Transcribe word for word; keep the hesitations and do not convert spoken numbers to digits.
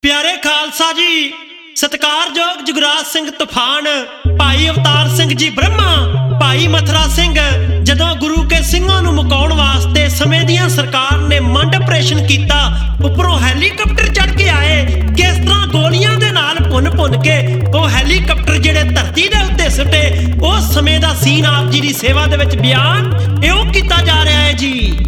प्यारे खालसा जी, सत्कारयोग जुगराज सिंह तूफान, भाई अवतार सिंह जी ब्रह्मा, भाई मथुरा सिंह जदों गुरु के सिंघां नूं मुकाउण वास्ते समय दियां सरकार ने मंड ऑपरेशन कीता, उपरों हैलीकॉप्टर चढ़ के आए। किस तरह गोलियां दे नाल भुन भुन के वो हैलीकॉप्टर जिहड़े धरती दे उत्ते सुटे, उस समय दा सीन आप जी दी सेवा दे विच बयान इहो कीता जा रहा है जी।